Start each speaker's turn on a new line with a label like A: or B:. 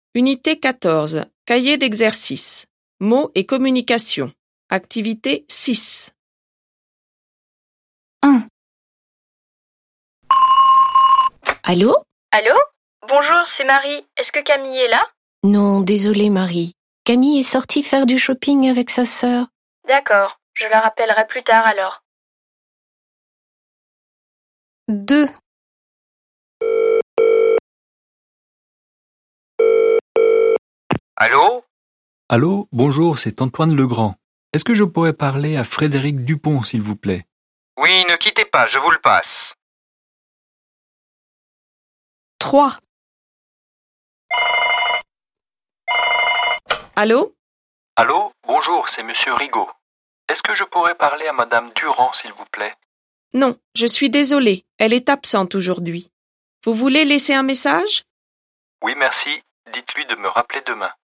A: Unité 14. Cahier d'exercice. Mots et communication. Activité 6.
B: 1.
C: Allô?
D: Allô? Bonjour, c'est Marie. Est-ce que Camille est là?
C: Non, désolée Marie. Camille est sortie faire du shopping avec sa sœur.
D: D'accord, je la rappellerai plus tard alors.
B: 2.
E: Allô?
F: Allô, bonjour, c'est Antoine Legrand. Est-ce que je pourrais parler à Frédéric Dupont, s'il vous plaît?
E: Oui, ne quittez pas, je vous le passe.
B: 3.
A: Allô?
E: Allô? Bonjour, c'est Monsieur Rigaud. Est-ce que je pourrais parler à Madame Durand, s'il vous plaît?
A: Non, je suis désolée. Elle est absente aujourd'hui. Vous voulez laisser un message?
E: Oui, merci. Dites-lui de me rappeler demain.